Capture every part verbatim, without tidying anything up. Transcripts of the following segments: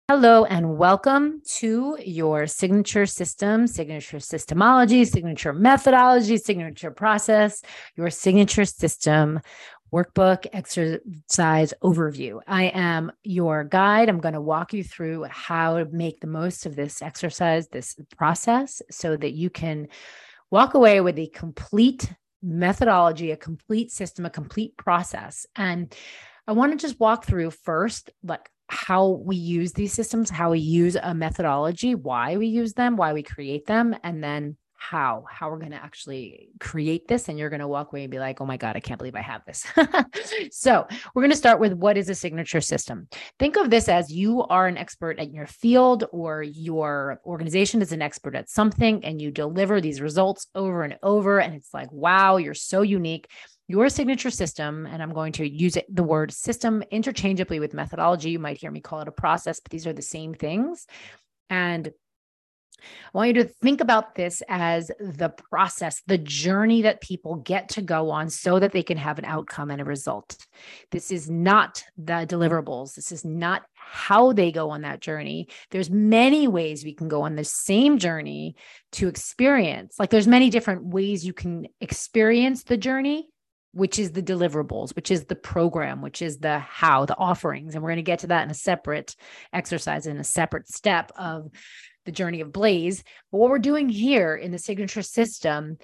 Hello and welcome to your signature system, signature systemology, signature methodology, signature process, your signature system workbook exercise overview. I am your guide. I'm going to walk you through how to make the most of this exercise, this process, so that you can walk away with a complete methodology, a complete system, a complete process. And I want to just walk through first, like, how we use these systems, how we use a methodology, why we use them, why we create them, and then how, how we're going to actually create this. And you're going to walk away and be like, oh my God, I can't believe I have this. So we're going to start with what is a signature system. Think of this as you are an expert at your field, or your organization is an expert at something, and you deliver these results over and over. And it's like, wow, you're so unique. Your signature system, and I'm going to use it, the word system interchangeably with methodology. You might hear me call it a process, but these are the same things. And I want you to think about this as the process, the journey that people get to go on so that they can have an outcome and a result. This is not the deliverables. This is not how they go on that journey. There's many ways we can go on the same journey to experience. Like, there's many different ways you can experience the journey, which is the deliverables, which is the program, which is the how, the offerings. And we're going to get to that in a separate exercise, in a separate step of the journey of Blaze. But what we're doing here in the signature system,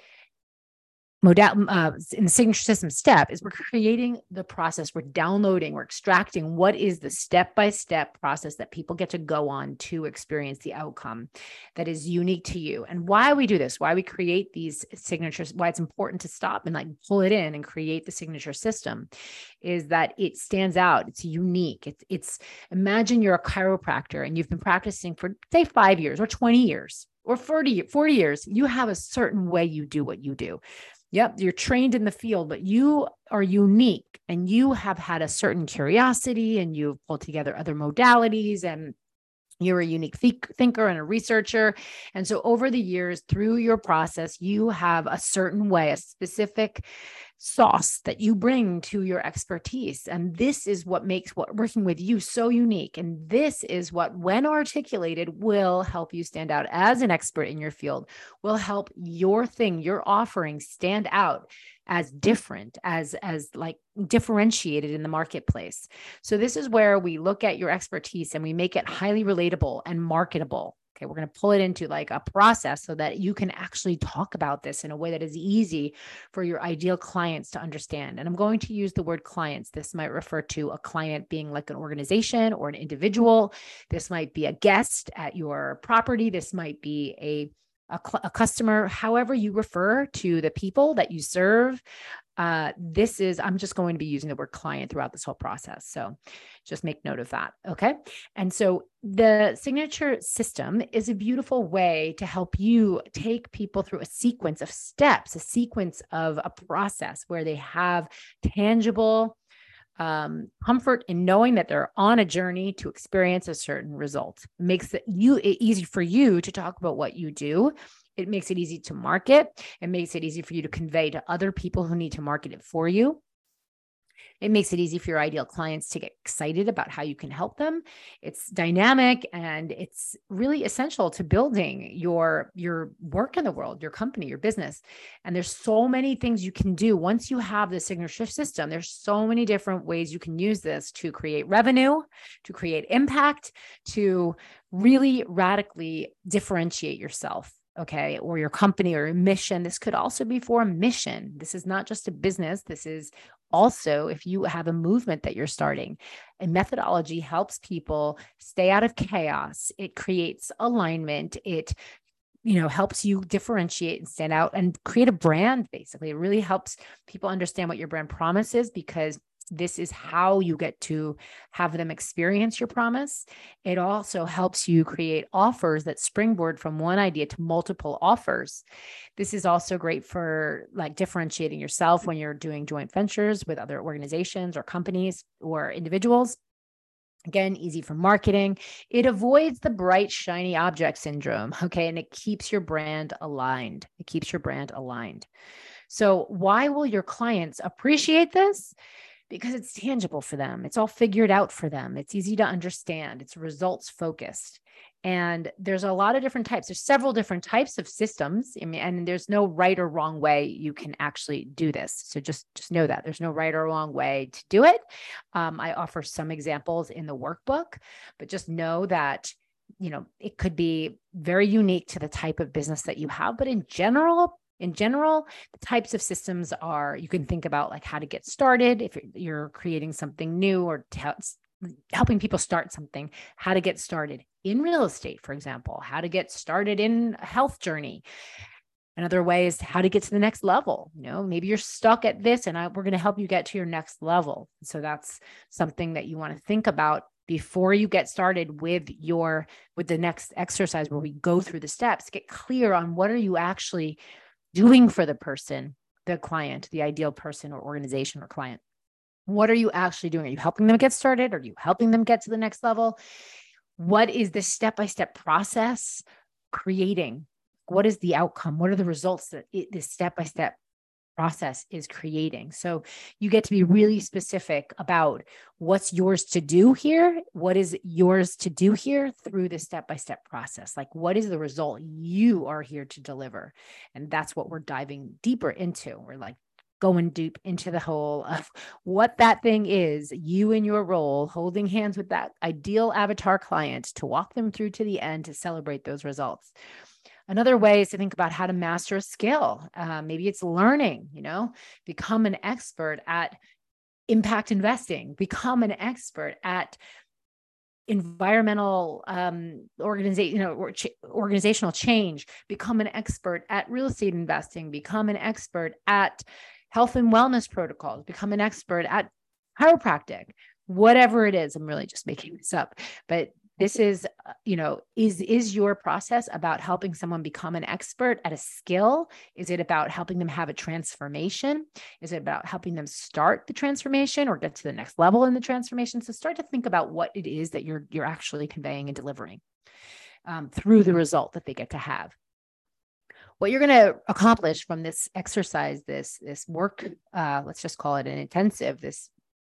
modal, uh, in the signature system step, is we're creating the process. We're downloading, we're extracting what is the step-by-step process that people get to go on to experience the outcome that is unique to you. And why we do this, why we create these signatures, why it's important to stop and like pull it in and create the signature system, is that it stands out. It's unique. It's, it's imagine you're a chiropractor and you've been practicing for, say, five years or twenty years or forty, forty years. You have a certain way you do what you do. Yep, you're trained in the field, but you are unique, and you have had a certain curiosity, and you've pulled together other modalities, and you're a unique think- thinker and a researcher. And so over the years, through your process, you have a certain way, a specific sauce that you bring to your expertise. And this is what makes what working with you so unique. And this is what, when articulated, will help you stand out as an expert in your field, will help your thing, your offering, stand out as different, as, as like differentiated in the marketplace. So this is where we look at your expertise and we make it highly relatable and marketable. Okay, we're going to pull it into like a process so that you can actually talk about this in a way that is easy for your ideal clients to understand. And I'm going to use the word clients. This might refer to a client being like an organization or an individual. This might be a guest at your property. This might be a A, cl- a customer, however you refer to the people that you serve. Uh, this is, I'm just going to be using the word client throughout this whole process. So just make note of that. Okay. And so the signature system is a beautiful way to help you take people through a sequence of steps, a sequence of a process where they have tangible um, comfort in knowing that they're on a journey to experience a certain result. It makes it you it easy for you to talk about what you do. It makes it easy to market. It makes it easy for you to convey to other people who need to market it for you. It makes it easy for your ideal clients to get excited about how you can help them. It's dynamic, and it's really essential to building your, your work in the world, your company, your business. And there's so many things you can do once you have the signature system. There's so many different ways you can use this to create revenue, to create impact, to really radically differentiate yourself. Okay, or your company or your mission. This could also be for a mission. This is not just a business. This is also, if you have a movement that you're starting, a methodology helps people stay out of chaos. It creates alignment. It, you know, helps you differentiate and stand out and create a brand. Basically, it really helps people understand what your brand promise is, because this is how you get to have them experience your promise. It also helps you create offers that springboard from one idea to multiple offers. This is also great for like differentiating yourself when you're doing joint ventures with other organizations or companies or individuals. Again, easy for marketing. It avoids the bright, shiny object syndrome. Okay. And it keeps your brand aligned. It keeps your brand aligned. So why will your clients appreciate this? because it's tangible for them. It's all figured out for them. It's easy to understand. It's results focused. And there's a lot of different types. There's several different types of systems. I mean, and there's no right or wrong way you can actually do this. So just, just know that there's no right or wrong way to do it. Um, I offer some examples in the workbook, but just know that, you know, it could be very unique to the type of business that you have. But in general, in general, the types of systems are, you can think about like how to get started if you're creating something new or t- helping people start something, how to get started in real estate, for example, how to get started in a health journey. Another way is how to get to the next level. You know, maybe you're stuck at this and I, we're going to help you get to your next level. So that's something that you want to think about before you get started with your, with the next exercise where we go through the steps. Get clear on what are you actually doing for the person, the client, the ideal person or organization or client. What are you actually doing? Are you helping them get started? Are you helping them get to the next level? What is the step-by-step process creating? What is the outcome? What are the results that it, this step-by-step process is creating? So you get to be really specific about what's yours to do here. What is yours to do here through the step-by-step process? Like, what is the result you are here to deliver? And that's what we're diving deeper into. We're like, going deep into the whole of what that thing is, you in your role, holding hands with that ideal avatar client to walk them through to the end to celebrate those results. Another way is to think about how to master a skill. Uh, maybe it's learning, you know, become an expert at impact investing, become an expert at environmental um, organization, you know, or ch- organizational change, become an expert at real estate investing, become an expert at health and wellness protocols, become an expert at chiropractic, whatever it is. I'm really just making this up, but this is, you know, is, is your process about helping someone become an expert at a skill? Is it about helping them have a transformation? Is it about helping them start the transformation or get to the next level in the transformation? So start to think about what it is that you're, you're actually conveying and delivering um, through the result that they get to have. What you're going to accomplish from this exercise, this, this work, uh, let's just call it an intensive, this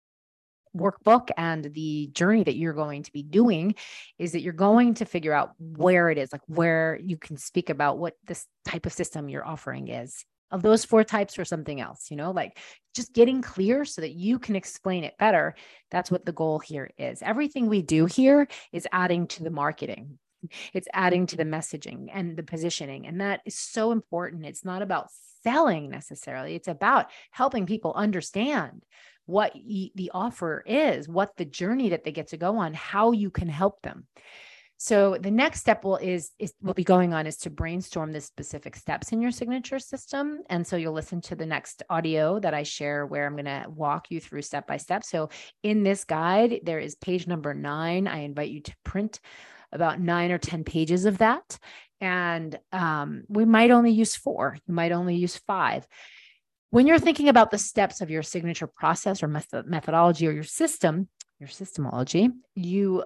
workbook and the journey that you're going to be doing is that you're going to figure out where it is, like where you can speak about what this type of system you're offering is. Of those four types or something else, you know, like just getting clear so that you can explain it better. That's what the goal here is. Everything we do here is adding to the marketing. It's adding to the messaging and the positioning. And that is so important. It's not about selling necessarily. It's about helping people understand what y- the offer is, what the journey that they get to go on, how you can help them. So the next step will is, is will be going on is to brainstorm the specific steps in your signature system. And so you'll listen to the next audio that I share where I'm going to walk you through step by step. So in this guide, there is page number nine. I invite you to print about nine or ten pages of that. And um, we might only use four. You might only use five. When you're thinking about the steps of your signature process or method- methodology or your system, your systemology, you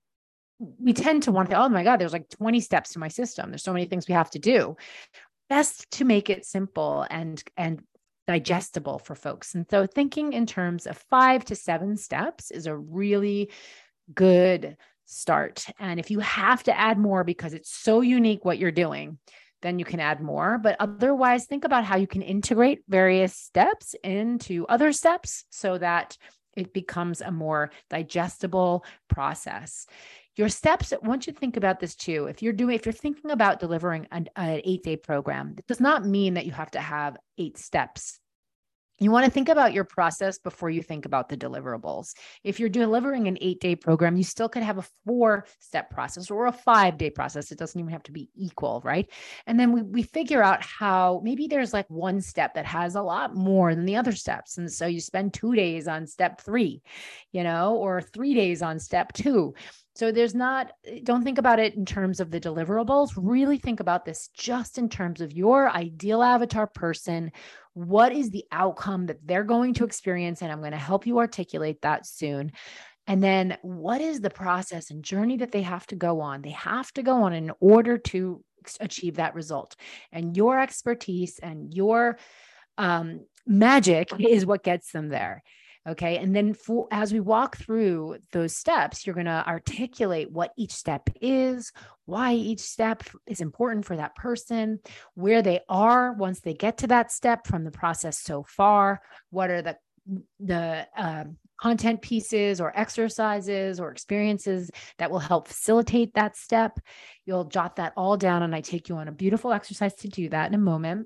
we tend to want to, oh my God, there's like twenty steps to my system. There's so many things we have to do. Best to make it simple and, and digestible for folks. And so thinking in terms of five to seven steps is a really good start. And if you have to add more because it's so unique what you're doing, then you can add more. But otherwise, think about how you can integrate various steps into other steps so that it becomes a more digestible process. Your steps, I want you to think about this too. If you're doing, if you're thinking about delivering an, an eight-day program, it does not mean that you have to have eight steps. You want to think about your process before you think about the deliverables. If you're delivering an eight-day program, you still could have a four-step process or a five-day process. It doesn't even have to be equal, right? And then we, we figure out how maybe there's like one step that has a lot more than the other steps. And so you spend two days on step three, you know, or three days on step two. So there's not, don't think about it in terms of the deliverables. Really think about this just in terms of your ideal avatar person. What is the outcome that they're going to experience? And I'm going to help you articulate that soon. And then what is the process and journey that they have to go on? They have to go on in order to achieve that result. And your expertise and your um, magic is what gets them there. Okay. And then for, as we walk through those steps, you're going to articulate what each step is, why each step is important for that person, where they are once they get to that step from the process so far, what are the, the, um, content pieces or exercises or experiences that will help facilitate that step. You'll jot that all down, and I take you on a beautiful exercise to do that in a moment.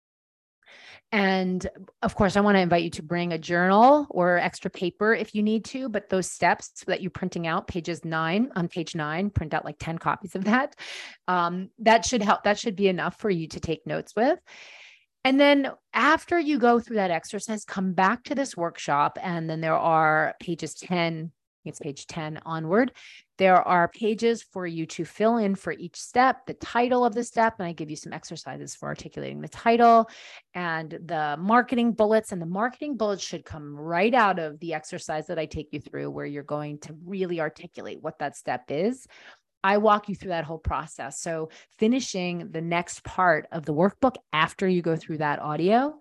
And of course, I want to invite you to bring a journal or extra paper if you need to, but those steps that you're printing out, pages nine on page nine, print out like ten copies of that. Um, that should help. That should be enough for you to take notes with. And then after you go through that exercise, come back to this workshop. And then there are pages ten, it's page ten onward. There are pages for you to fill in for each step, the title of the step. And I give you some exercises for articulating the title and the marketing bullets. And the marketing bullets should come right out of the exercise that I take you through, where you're going to really articulate what that step is. I walk you through that whole process. So finishing the next part of the workbook after you go through that audio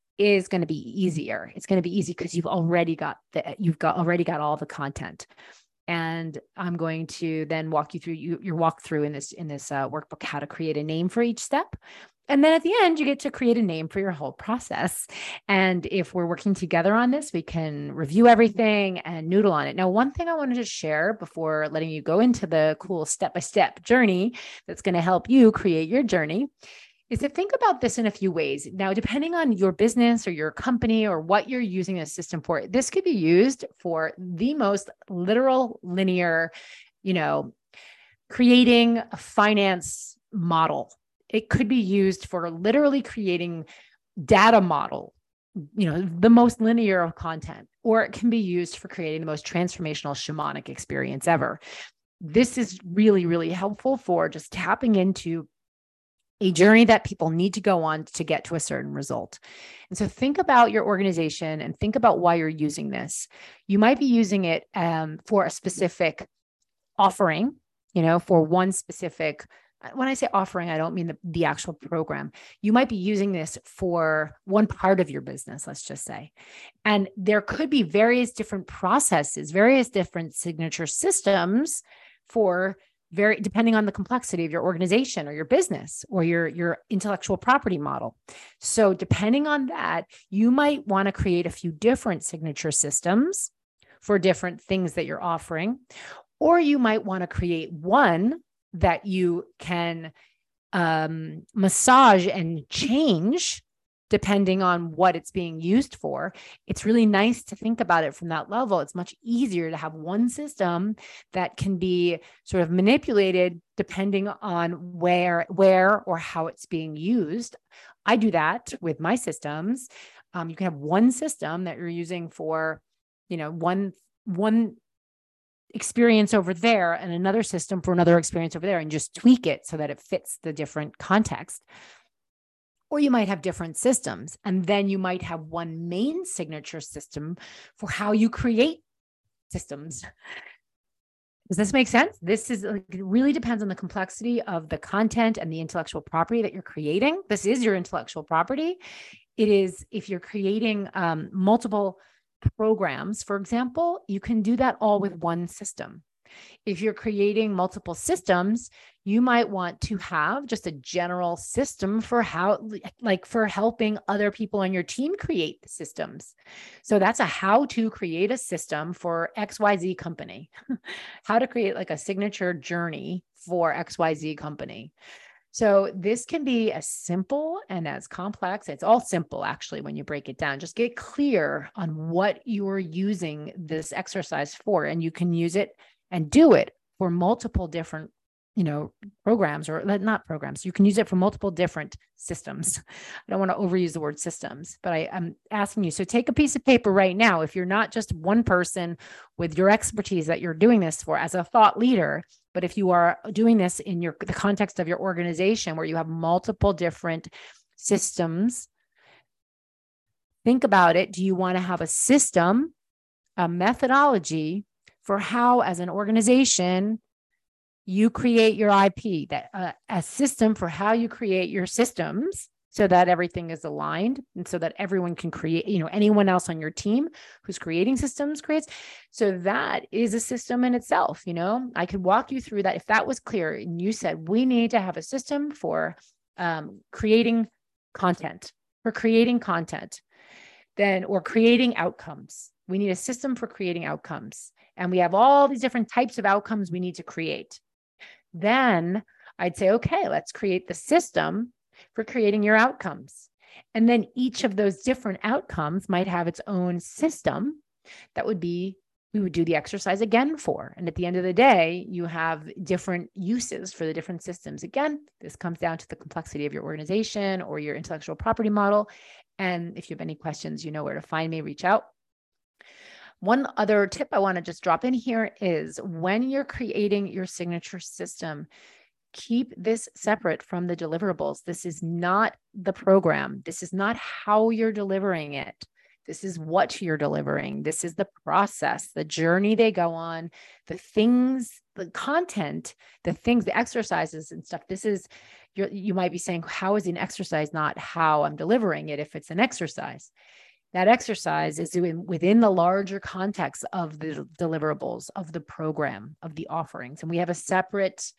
is going to be easier. It's going to be easy because you've already got the, you've got already got all the content. And I'm going to then walk you through you, your walkthrough in this, in this uh, workbook, how to create a name for each step. And then at the end, you get to create a name for your whole process. And if we're working together on this, we can review everything and noodle on it. Now, one thing I wanted to share before letting you go into the cool step-by-step journey that's going to help you create your journey is to think about this in a few ways. Now, depending on your business or your company or what you're using a system for, this could be used for the most literal, linear, you know, creating a finance model. It could be used for literally creating data model, you know, the most linear of content, or it can be used for creating the most transformational shamanic experience ever. This is really, really helpful for just tapping into a journey that people need to go on to get to a certain result. And so think about your organization and think about why you're using this. You might be using it um, for a specific offering, you know, for one specific. When I say offering, I don't mean the, the actual program. You might be using this for one part of your business, let's just say. And there could be various different processes, various different signature systems for very, depending on the complexity of your organization or your business or your, your intellectual property model. So depending on that, you might want to create a few different signature systems for different things that you're offering, or you might want to create one that you can um, massage and change depending on what it's being used for. It's really nice to think about it from that level. It's much easier to have one system that can be sort of manipulated depending on where, where or how it's being used. I do that with my systems. Um, you can have one system that you're using for, you know, one, one experience over there and another system for another experience over there, and just tweak it so that it fits the different context. Or you might have different systems, and then you might have one main signature system for how you create systems. Does this make sense? This is like, it really depends on the complexity of the content and the intellectual property that you're creating. This is your intellectual property. It is, if you're creating um, multiple programs, for example, you can do that all with one system. If you're creating multiple systems, you might want to have just a general system for how, like for helping other people on your team create the systems. So that's a how to create a system for X Y Z company, how to create like a signature journey for X Y Z company. So this can be as simple and as complex. It's all simple, actually, when you break it down. Just get clear on what you're using this exercise for, and you can use it and do it for multiple different, you know, programs, or not programs. You can use it for multiple different systems. I don't want to overuse the word systems, but I, I'm asking you. So take a piece of paper right now. If you're not just one person with your expertise that you're doing this for as a thought leader, but if you are doing this in your the context of your organization where you have multiple different systems, think about it. Do you want to have a system, a methodology for how, as an organization, you create your I P, that uh, a system for how you create your systems, so that everything is aligned and so that everyone can create, you know, anyone else on your team who's creating systems creates. So that is a system in itself. You know, I could walk you through that if that was clear and you said, we need to have a system for um, creating content, for creating content, then, or creating outcomes. We need a system for creating outcomes. And we have all these different types of outcomes we need to create. Then I'd say, okay, let's create the system for creating your outcomes. And then each of those different outcomes might have its own system that would be, we would do the exercise again for. And at the end of the day, you have different uses for the different systems. Again, this comes down to the complexity of your organization or your intellectual property model. And if you have any questions, you know where to find me, reach out. One other tip I want to just drop in here is when you're creating your signature system, keep this separate from the deliverables. This is not the program. This is not how you're delivering it. This is what you're delivering. This is the process, the journey they go on, the things, the content, the things, the exercises and stuff. This is, you're, you might be saying, how is an exercise not how I'm delivering it if it's an exercise? That exercise is within the larger context of the deliverables, of the program, of the offerings. And we have a separate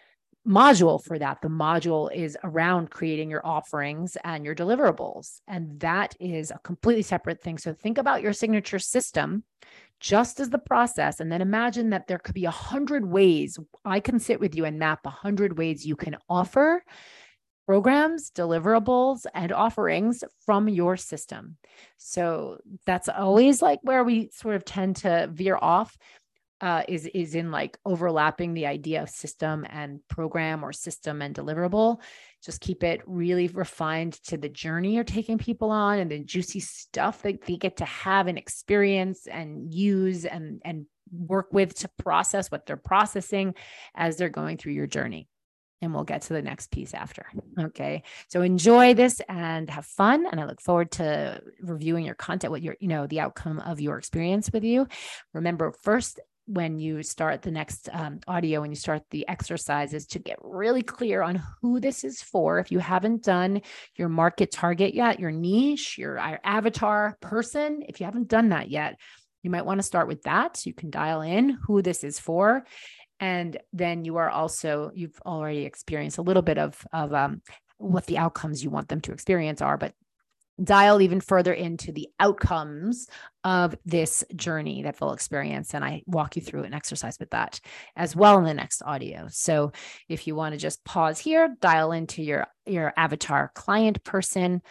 module for that. The module is around creating your offerings and your deliverables. And that is a completely separate thing. So think about your signature system just as the process. And then imagine that there could be a hundred ways I can sit with you and map a hundred ways you can offer programs, deliverables, and offerings from your system. So that's always like where we sort of tend to veer off. Uh, is, is in like overlapping the idea of system and program or system and deliverable. Just keep it really refined to the journey you're taking people on and the juicy stuff that they get to have and experience and use and, and work with to process what they're processing as they're going through your journey. And we'll get to the next piece after. Okay. So enjoy this and have fun. And I look forward to reviewing your content, what your, you know, the outcome of your experience with you. Remember, first, when you start the next um, audio, when you start the exercises, to get really clear on who this is for. If you haven't done your market target yet, your niche, your, your avatar person, if you haven't done that yet, you might want to start with that. So you can dial in who this is for. And then you are also, you've already experienced a little bit of, of um, what the outcomes you want them to experience are, but dial even further into the outcomes of this journey that they'll experience. And I walk you through an exercise with that as well in the next audio. So if you want to just pause here, dial into your, your avatar client person,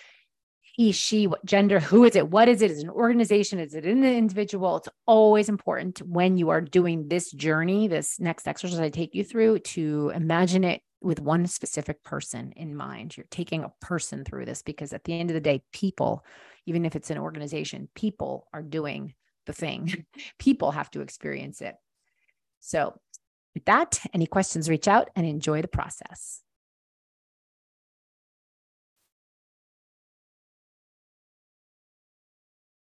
he, she, what gender, who is it? What is it? Is it an organization? Is it an individual? It's always important when you are doing this journey, this next exercise I take you through, to imagine it with one specific person in mind. You're taking a person through this because at the end of the day, people, even if it's an organization, people are doing the thing. People have to experience it. So with that, any questions, reach out and enjoy the process.